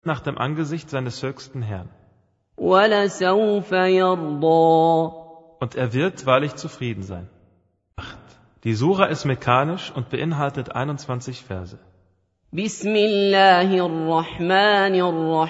nach dem Angesicht seines höchsten Herrn. وَلَسَوْفَ يَرْضَى. Und er wird wahrlich zufrieden sein. 8. Die Sura ist mekanisch und beinhaltet 21 Verse. بسم الله الرحمن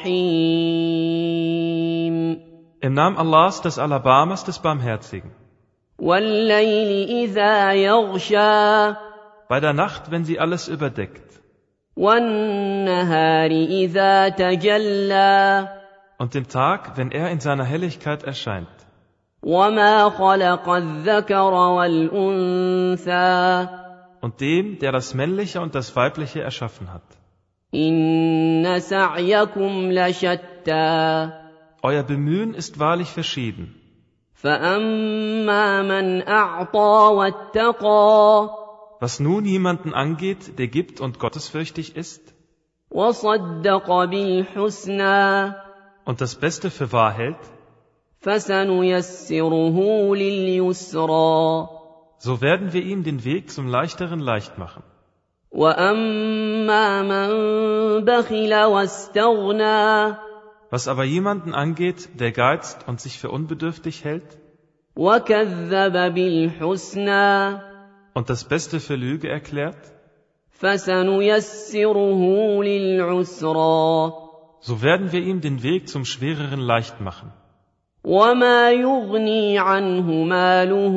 الرحيم. Im Namen Allahs, des Alabamas, des Barmherzigen. وَاللَّيْلِ إِذَا يَغْشَى. Bei der Nacht, wenn sie alles überdeckt. وَالنَّهَارِ إِذَا تَجَلَّى. Und dem Tag, wenn er in seiner Helligkeit erscheint. وَمَا خَلَقَ الذَّكَرَ وَالْأُنثَى. Und dem, der das Männliche und das Weibliche erschaffen hat. إِنَّ سَعْيَكُمْ لَشَتَّى. Euer Bemühen ist wahrlich verschieden. فَأَمَّا مَنْ أَعْطَى وَاتَّقَى. Was nun jemanden angeht, der gibt und gottesfürchtig ist وَصَدَّقَ بِالْحُسْنَى. und das Beste für wahr hält, فَسَنُيَسِّرُهُ لِلْيُسْرَى. so werden wir ihm den Weg zum Leichteren leicht machen. وَأَمَّا مَنْ بَخِلَ وَاسْتَغْنَى. Was aber jemanden angeht, der geizt und sich für unbedürftig hält وَكَذَّبَ بِالْحُسْنَى. und das Beste für Lüge erklärt, فَسَنُيَسِّرُهُ لِلْعُسْرَى. so werden wir ihm den Weg zum Schwereren leicht machen. وَمَا يُغْنِي عَنْهُ مَالُهُ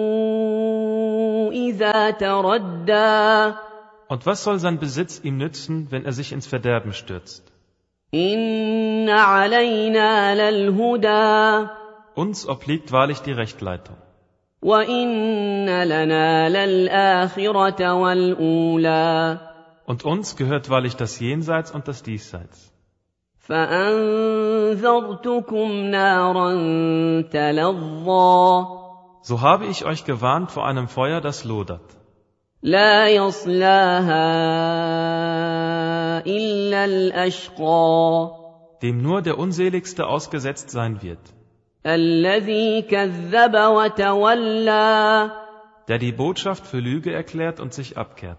إِذَا تَرَدَّى. Und was soll sein Besitz ihm nützen, wenn er sich ins Verderben stürzt? إِنَّ عَلَيْنَا لَلْهُدَى. Uns obliegt wahrlich die Rechtleitung. وَإِنَّ لَنَا لَلْآخِرَةَ وَالْأُولَى. Und uns gehört wahrlich das Jenseits und das Diesseits. فَأَنذَرْتُكُمْ نَارًا تَلَظَّى. So habe ich euch gewarnt vor einem Feuer, das lodert. لَا يَصْلَاهَا إِلَّا الْأَشْقَى. Dem nur der Unseligste ausgesetzt sein wird, الَّذِي كَذَّبَ وَتَوَلَّى. der die Botschaft für Lüge erklärt und sich abkehrt.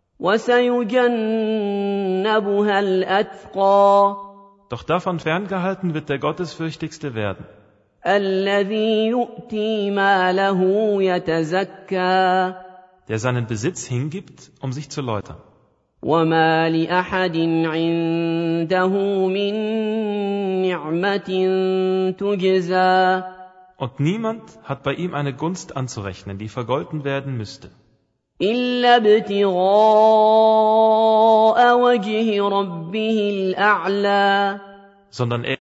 وَسَيُجَنَّبُهَا الْأَتْقَى. Doch davon ferngehalten wird der Gottesfürchtigste werden, الَّذِي يُؤْتِي مَالَهُ يَتَزَكَّى. der seinen Besitz hingibt, um sich zu läutern. وَمَا لِأَحَدٍ عِندَهُ مِن نِّعْمَةٍ تُجْزَى. Und niemand hat bei ihm eine Gunst anzurechnen, die vergolten werden müsste, إِلَّا ابْتِغَاءَ وَجْهِ رَبِّهِ الْأَعْلَى. sondern er